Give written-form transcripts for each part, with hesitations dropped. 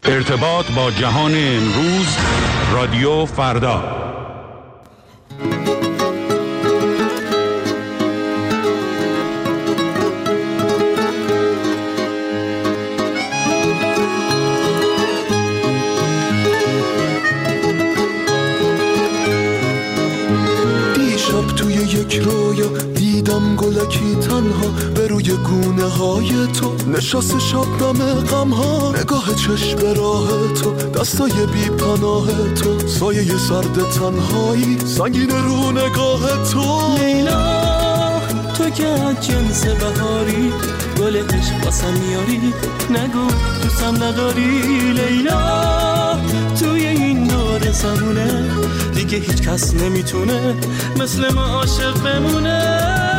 ارتباط با جهان امروز، رادیو فردا. دیشب توی یک رویا دیدم گلکی تنها به روی گونه های تو نشست شبنم غم ها، نگاه چشم به راه تو، دستای بی پناه تو، سایه سرد تنهایی سنگین رو نگاه تو. لیلا تو که از جنس بهاری، گل عشق واسم میاری، نگو دوستم نداری. لیلا توی این دور زمونه دیگه هیچ کس نمیتونه مثل ما عاشق بمونه.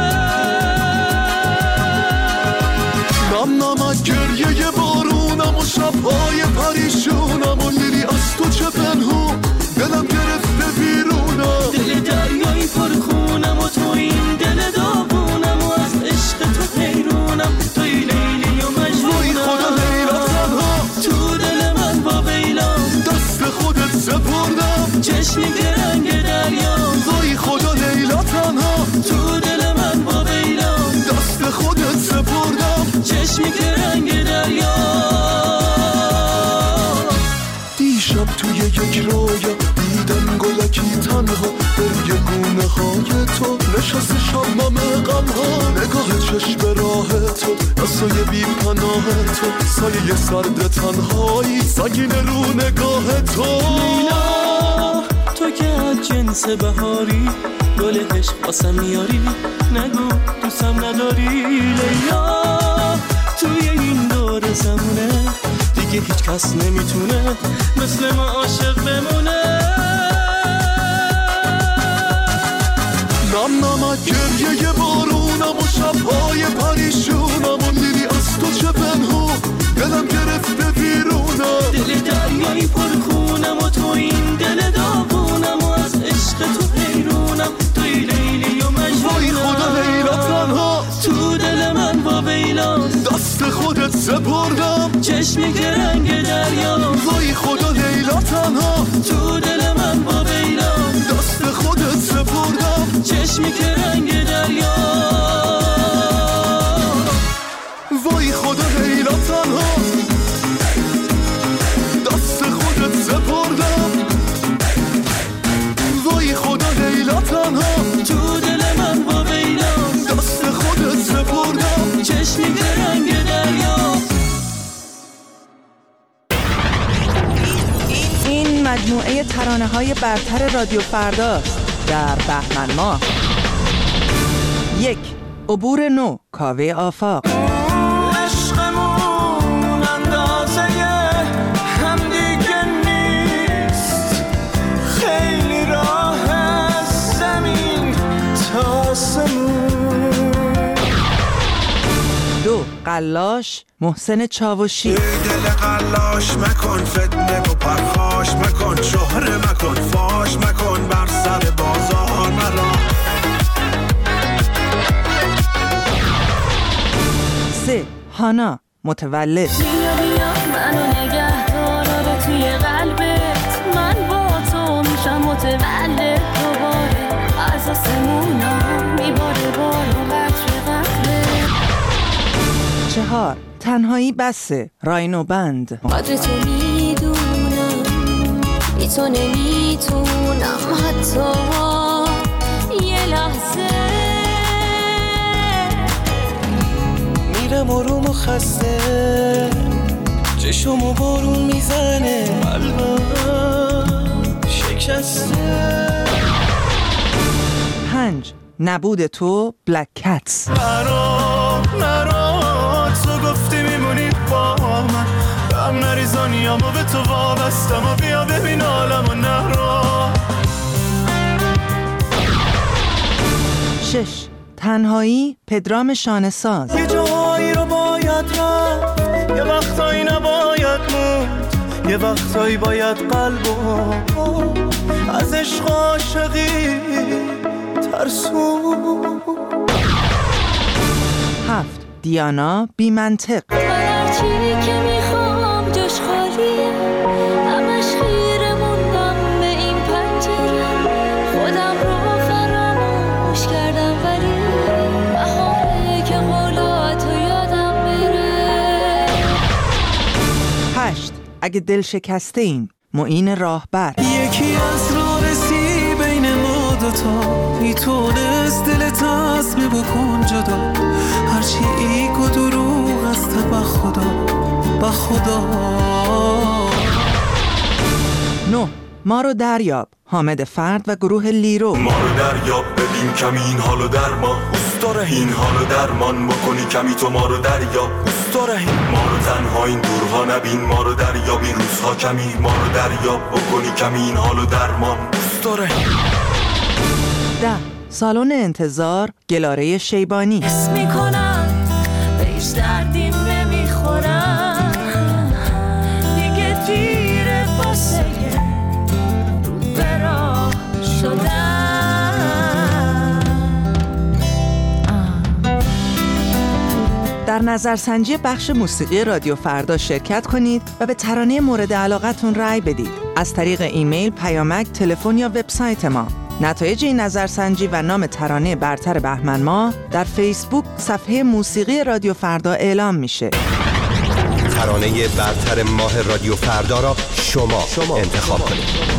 نم نمک گریه بارونم و شبهای پریشونم و لیلی از تو چه پنهون، دلم گرفته بیرونم، دل دریایی پرخونم و تو این دل داغونم و از عشق تو حیرونم، توی لیلی و مجنونم. وای خدا لیلا تنها تو دل من با بیلام، دست خودت سپردم، چشمی که رنگ دریا. وای خدا لیلا تنها تو دل من با بیلام، دست خودت سپردم، چشمی که رنگ دریا. دیشب توی یک رویا دیدم گلکی تنها به روی گونه های تو نشست شبنم غم ها، نگاه چشم به راه تو، دستای بی پناه تو، سایه سرد تنهایی سنگین رو نگاه تو. لیلا تو که از جنس بهاری، گل عشق واسم میاری، نگو دوستم نداری. لیلا توی این دور زمونه دیگه هیچ کس نمیتونه مثل ما عاشق بمونه. نم نمک گریه بارونم و شبهای پریشونم و لیلی از تو چه پنهون، دلم گرفته بیرونم، دل دریایی پرخونم و تو این دل داغونم و از عشق تو حیرونم، توی لیلی و مجنونم. وای خدا لیلا تنها تو دل من با بیلام، دست خودت سپردم، چشمی که رنگ دریا. وای خدا لیلا تنها تو دل من با بیلام، دست خودت سپردم، چشمی که رنگ دریا. وای خدا لیلا تنها دست خودت سپردم، وای خدا لیلا تنها تو دل من با بیلام، دست خودت سپردم، چشمی که رنگ دریا. این مجموعه ترانه‌های برتر رادیو فرداست در بهمن ماه. 1. عبور نو، کاوه آفاق. عشقمون اندازه هم دیگه نیست، خیلی راه از زمین تا آسمون. 2. قلاش، محسن چاوشی. دل قلاش مکن، فتنه و پرخاش مکن، شهره مکن، فاش مکن، بر سر بازار مرا. 3. هانا، متولد. بیا بیا منو نگه دار توی قلبت، من با تو میشم متولد دوباره، از آسمونا میباره بارو قطر قطره. 4. تنهایی بسه، راینو بند. قدر تو میدونم، بی تو نمیتونم حتی یه لحظه. میرم آروم و خسته، چشمو بارون میزنه، قلبم شکسته. 5. نبود تو، بلک کتس. نرا تو گفتی میمونی با من، هم نریزانیامو به تو وابستم و بیا ببین عالمو نرا. 6. تنهایی، پدرام شانه‌ساز. یه جایی رو باید رفت، یه وقتایی نباید موند، یه وقتایی باید قلبو از عشق عاشقی ترسون. 7. دیانا، بی منطق. هرچی که میخوام جاش خالیه، 8. اگه دل شکسته ایم. معین راهبر. یکی از راه رسی بین ما دوتا، میتونست دلت عزم بکن جدا، هرچی ایگ و دروغ است به خدا 9. ما رو دریاب. حامد فرد و گروه لیرو. ما رو دریاب ببین کمی این حالو در ما دوست داره، این حالو درمان بکنی کمی تو ما رو دریاب دوست داره، ما رو تنها این دورها نبین، ما رو دریاب این روزها کمی، ما رو دریاب بکنی کمی این حالو درمان دوست داره. 10. سالن انتظار. گلاره شیبانی. حس میکنم به هیچ دردیم نمیخورم، دیگه دیره واسه رو به راه شدم. در نظرسنجی بخش موسیقی رادیو فردا شرکت کنید و به ترانه مورد علاقتون رأی بدید از طریق ایمیل، پیامک، تلفن یا وبسایت ما. نتایج این نظرسنجی و نام ترانه برتر بهمن ماه در فیسبوک صفحه موسیقی رادیو فردا اعلام میشه. ترانه برتر ماه رادیو فردا را شما انتخاب کنید.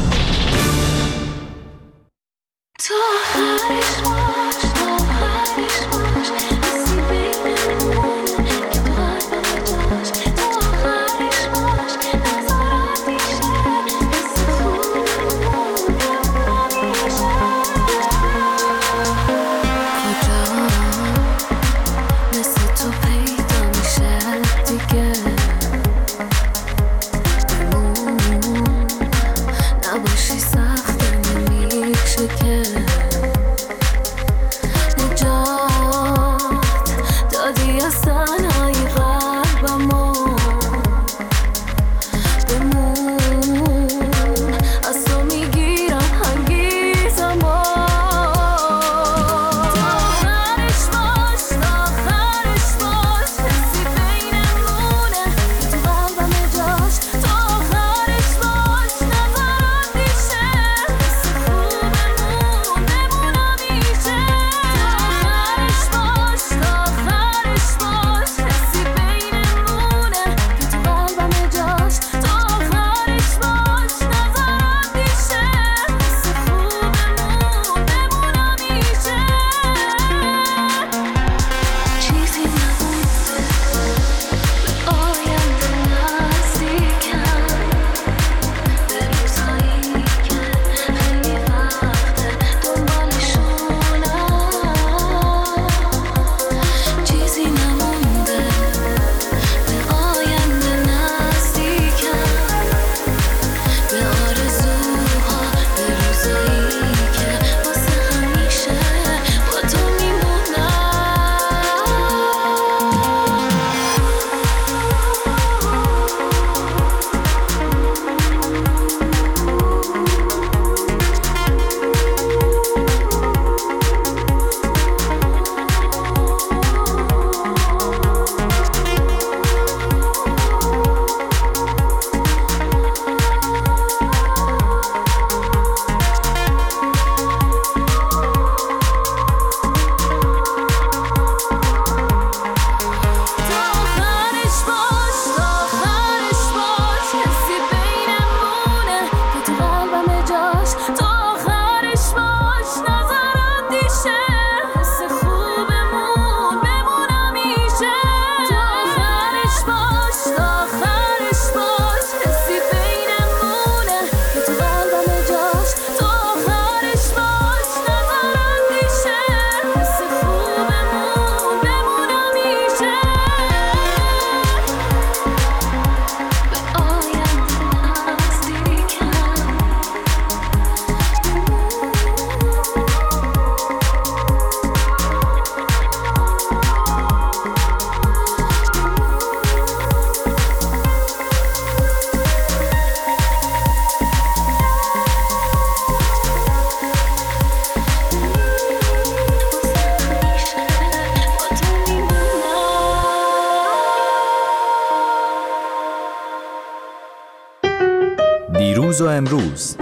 دیروز و امروز،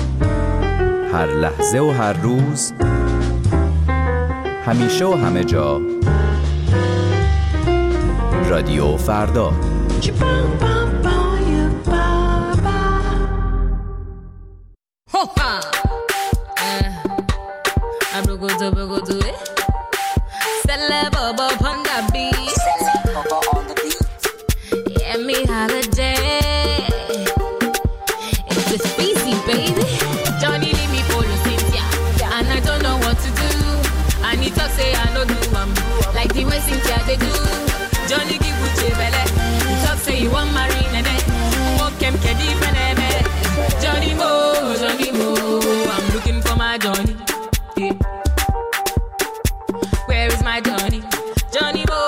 هر لحظه و هر روز، همیشه و همه جا، رادیو فردا. holiday. It's with Feezy, baby. Johnny leave me for Cynthia, and I don't know what to do. And he talk say I no do like the way Cynthia they do. Johnny give Gucci belle. He talk say you want marry nene. Walk him kedi feneme. Johnny Mo, I'm looking for my Johnny. Yeah. Where is my Johnny? Johnny Mo,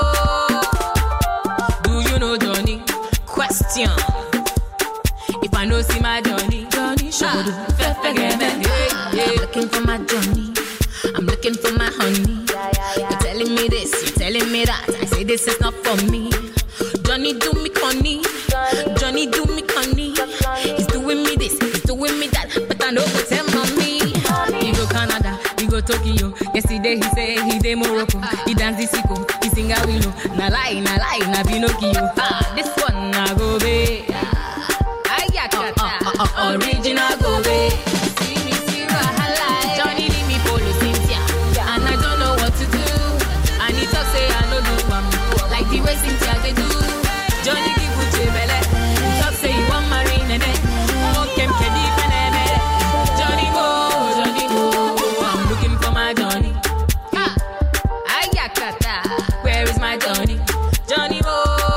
do you know Johnny? Question. If I know see my Johnny, show do. I'm looking for my Johnny. I'm looking for my honey. You're telling me this, you're telling me that. I say this is not for me. Johnny do me conny. Johnny do me conny. He's doing me this, he's doing me that. But I know what's him on me. He go Canada, he go Tokyo. Yesterday he say he dey Morocco. He dance the sicko, he sing a willow. Na lie, na Pinocchio. This one na go be. Original go be. Johnny leave me for Cynthia, and I don't know what to do. And he talk say I no do like the way Cynthia they do. Johnny give Gucci belle. He talk say he want marry nene. Walk him kedi feneme. Johnny Mo, I'm looking for my Johnny. Where is my Johnny? Johnny Mo,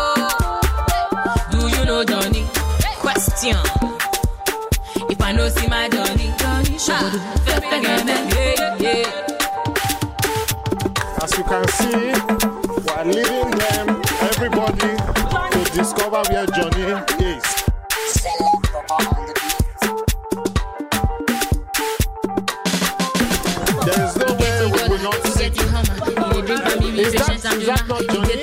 do you know Johnny? Question. If I know see my Johnny, show do. As you can see, we are leading them, everybody, to discover where Johnny is. There is no way we will not see you. Is that not Johnny?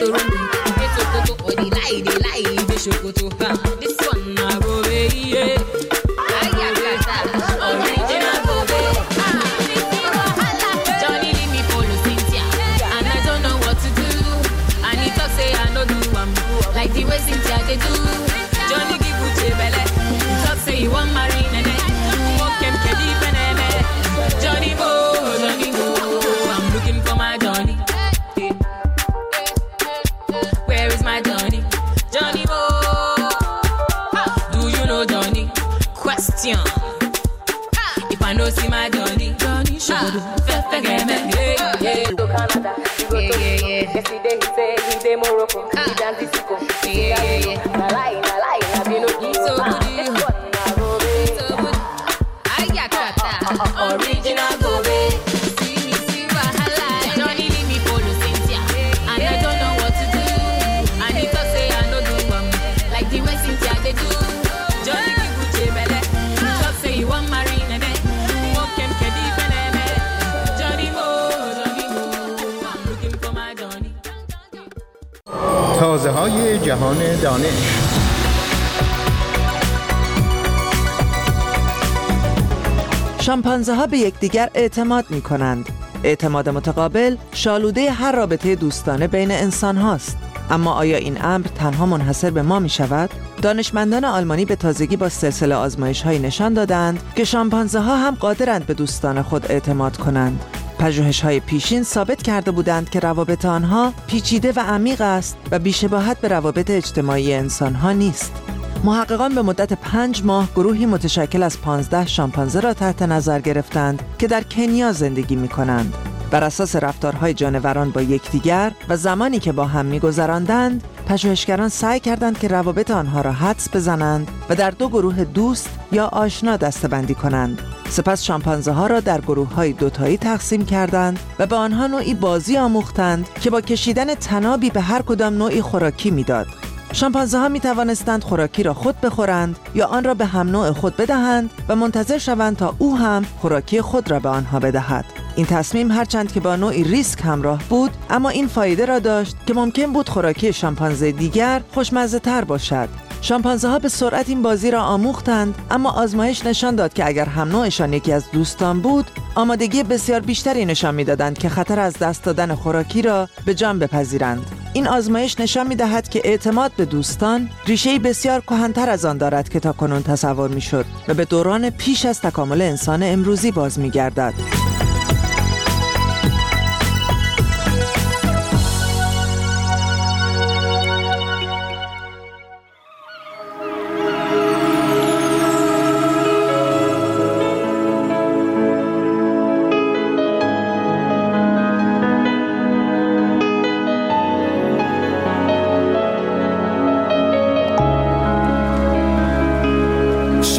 This one I go away, yeah. Original go away. Johnny leave me for Cynthia, and I don't know what to do. And he talk say I no do like the way Cynthia they do. Johnny give Gucci belle. He talk say he want marry nene. Walk him kedi feneme. Johnny Mo, I'm looking for my Johnny. Where is my Johnny? Johnny Mo, do you know Johnny? Question. If I know see my Johnny, show do. Canada, he go Tokyo. Yesterday he say he dey Morocco. He dance the sicko. Na lie, na Pinocchio. So good, so good. Original go be. See wahala. Johnny leave me for Cynthia, and I don't know what to do. And he talk say I no do like the way Cynthia they do. Johnny give Gucci belle. He talk say he want marry nene. Walk him kedi feneme. Johnny Mo, I'm looking for my Johnny. تازه های جهان دانش. شامپانزه ها به یکدیگر اعتماد می کنند. اعتماد متقابل شالوده هر رابطه دوستانه بین انسان هاست. اما آیا این امر تنها منحصر به ما می شود؟ دانشمندان آلمانی به تازگی با سلسله آزمایش هایی نشان دادند که شامپانزه ها هم قادرند به دوستان خود اعتماد کنند. پژوهش‌های پیشین ثابت کرده بودند که روابط آنها پیچیده و عمیق است و بی‌شباهت به روابط اجتماعی انسان‌ها نیست. محققان به مدت 5 ماه گروهی متشکل از 15 شامپانزه را تحت نظر گرفتند که در کنیا زندگی می‌کنند. بر اساس رفتارهای جانوران با یکدیگر و زمانی که با هم می‌گذراندند، پژوهشگران سعی کردند که روابط آنها را حدس بزنند و در 2 گروه دوست یا آشنا دسته‌بندی کنند. سپس شامپانزه ها را در گروه های دوتایی تقسیم کردند و به آنها نوعی بازی آموختند که با کشیدن طنابی به هر کدام نوعی خوراکی میداد. شامپانزه ها می توانستند خوراکی را خود بخورند یا آن را به هم نوع خود بدهند و منتظر شوند تا او هم خوراکی خود را به آنها بدهد. این تصمیم هرچند که با نوعی ریسک همراه بود، اما این فایده را داشت که ممکن بود خوراکی شامپانزه دیگر خوشمزه تر باشد. شامپانزه ها به سرعت این بازی را آموختند، اما آزمایش نشان داد که اگر هم نوعشان یکی از دوستان بود، آمادگی بسیار بیشتری نشان می‌دادند که خطر از دست دادن خوراکی را به جان بپذیرند. این آزمایش نشان می‌دهد که اعتماد به دوستان ریشه‌ای بسیار کهن‌تر از آن دارد که تاکنون تصور می‌شد و به دوران پیش از تکامل انسان امروزی باز می‌گردد.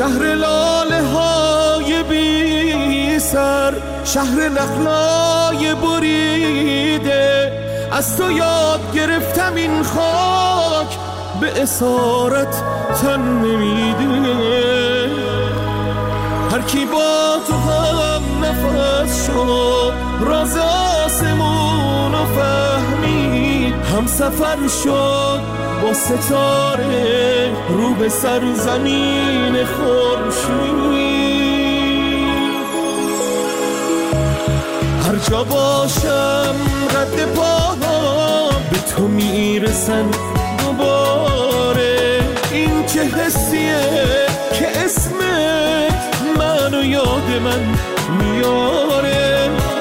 شهر لاله های بی سر، شهر نخلای بریده، از تو یاد گرفتم این خاک به اسارت تن نمیده. هر کی با تو هم نفس شد، راز آسمون رو فهمید، هم سفر شد با ستاره رو به سرزمین خورشید. هر جا باشم رد پاها به تو میرسن دوباره. این چه حسیه که اسمت منو یاد من میاره.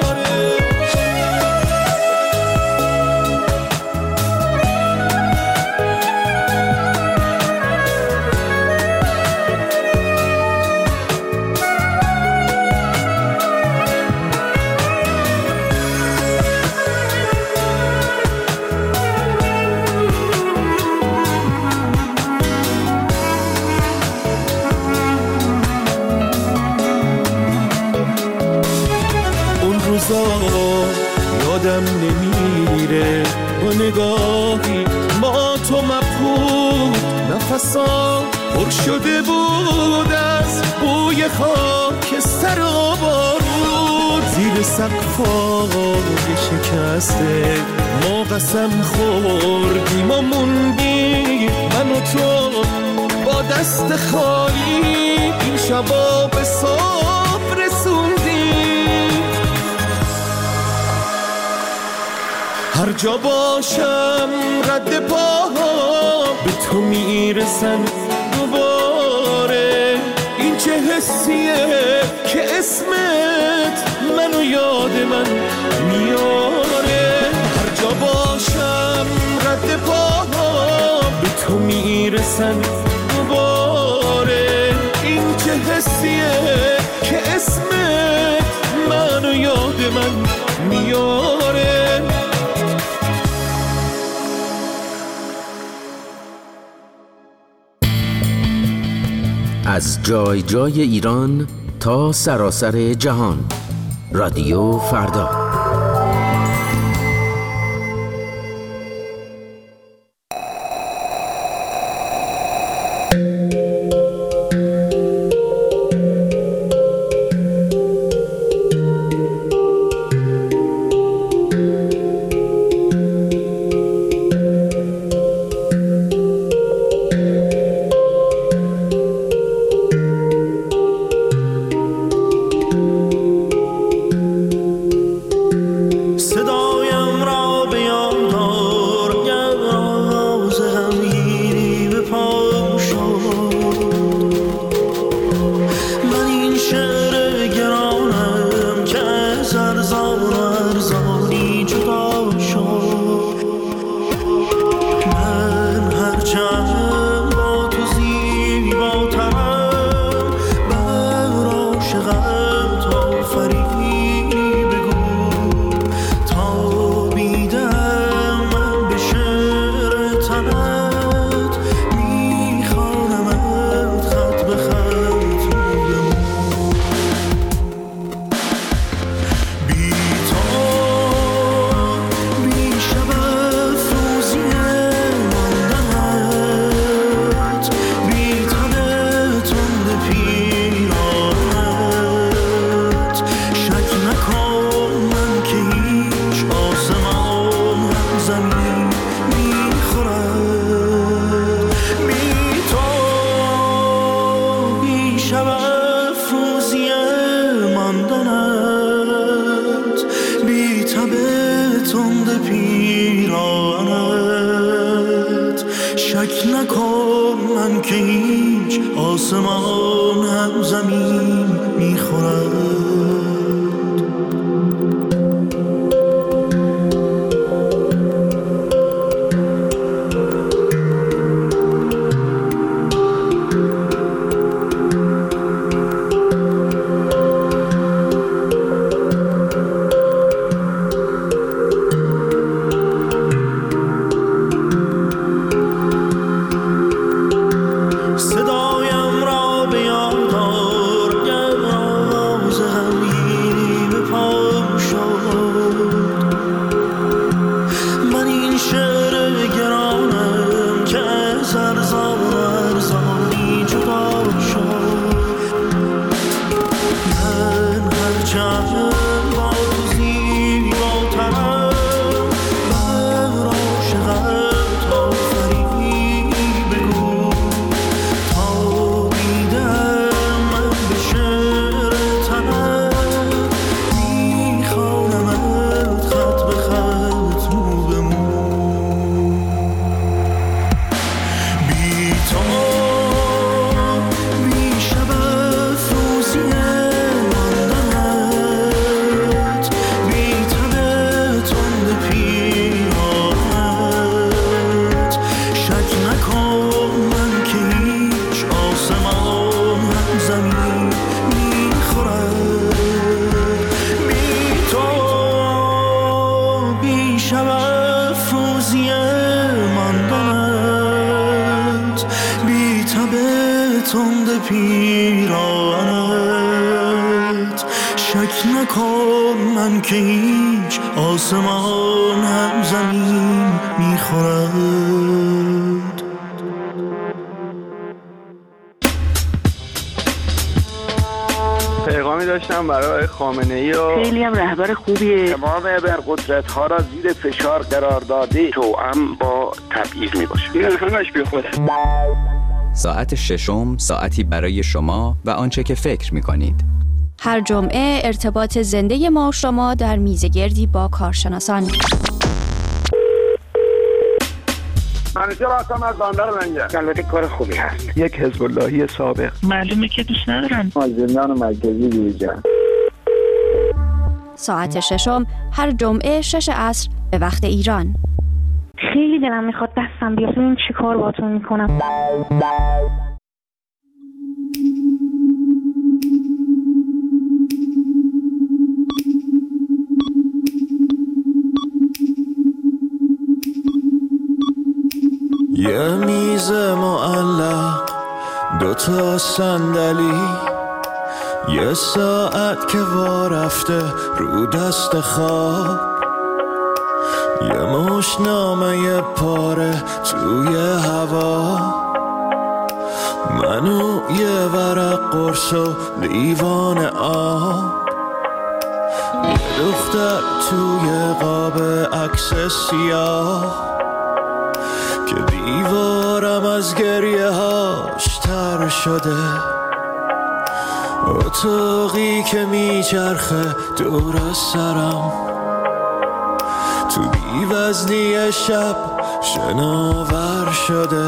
یادم نمیره با نگاهی ما تو مبهوت، نفسا پر شده بود از بوی خاکستر و بارود. زیر سقفای شکسته ما قسم خوردیم و موندیم، من و تو با دست خالی این شبا به صبح رسوندیم. هر جا باشم رد پاها به تو میرسن دوباره. این چه حسیه که اسمت منو یاد من میاره. هر جا باشم رد پاها به تو میرسن دوباره. این چه حسیه که اسمت منو یاد من میاره. از جای جای ایران تا سراسر جهان، رادیو فردا. صدایم را بیار تند پیرانت. شک نکن من که هیچ آسمان هم زمین میخورد. پیغامی داشتم برای خامنه‌ای و خیلی هم رهبر خوبیه. تمام ابرقدرت‌ها را زیر فشار قرار داده، توأم با تبعیض میباشه. این همش بیخوده. ساعت ششم ساعتی برای شما و آنچه که فکر می‌کنید. هر جمعه ارتباط زنده ما و شما در میزگردی با کارشناسان. منیجر هستم از بندر منجر. البته کار خوبی هست. یک حزب اللهی سابق. معلومه که دوست ندارن. از زندان مرکزی بیرون. ساعت ششم هر جمعه 6 عصر به وقت ایران. خیلی دلم میخواد دستم بیاد ببین چی کار باهاتون میکنم. یه میز معلق، 2 صندلی، یه ساعت که وا رفته رو دست خواب، یه مشت نامه پاره توی هوا، منو یه ورق قرص و لیوان آب، یه دختر توی قاب عکس سیاه که دیوارم از گریه هاش تر شده، اتاقی که میچرخه دور سرم، تو بی‌وزنی شب شناور شده،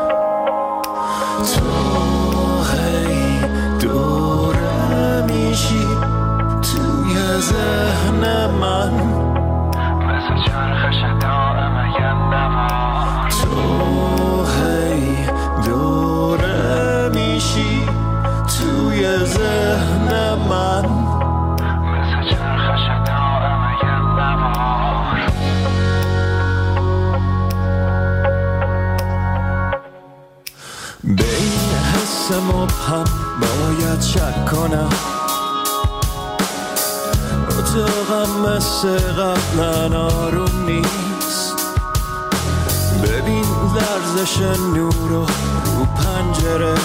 تو هی دوره میشی توی ذهن من، مثل چرخش دائم یه نوار، تو هی دوره میشی توی ذهن من، مثل چرخش دائم یه نوار. به این حس مبهم باید شک کنم، اتاقم مثل قبلا آروم نیست، ببین لرزش نور رو پنجره،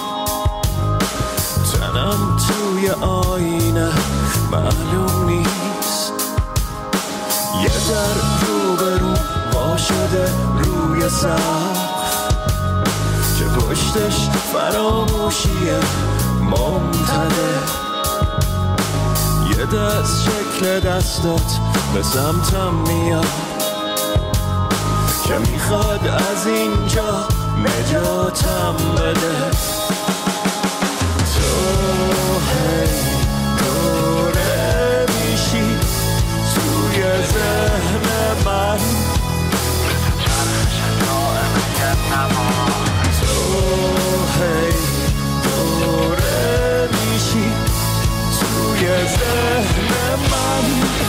تنم توی آینه معلوم نیست، یه در روبرو وا شده روی سقف که پشتش فراموشیه ممتده، یه دست شکل دستات به سمتم میاد که میخواد از اینجا نجاتم بده، تو هی دوره میشی توی ذهن من، مثل چرخش دائم یه نوار، تو هی دوره میشی توی ذهن من.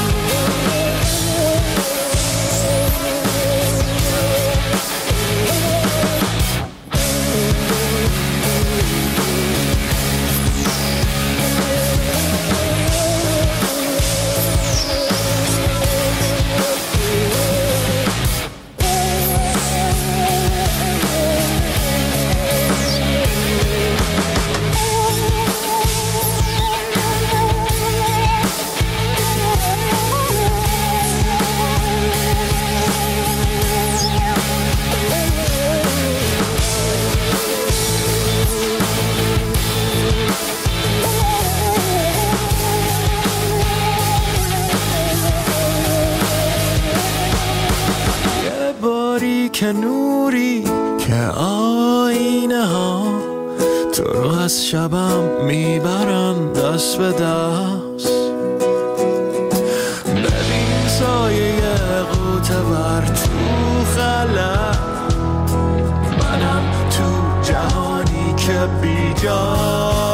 که نوری که آینه ها تو رو از شبم میبرن دست به دست، ببین سایه قوتور تو خلق، منم تو جهانی که بی جا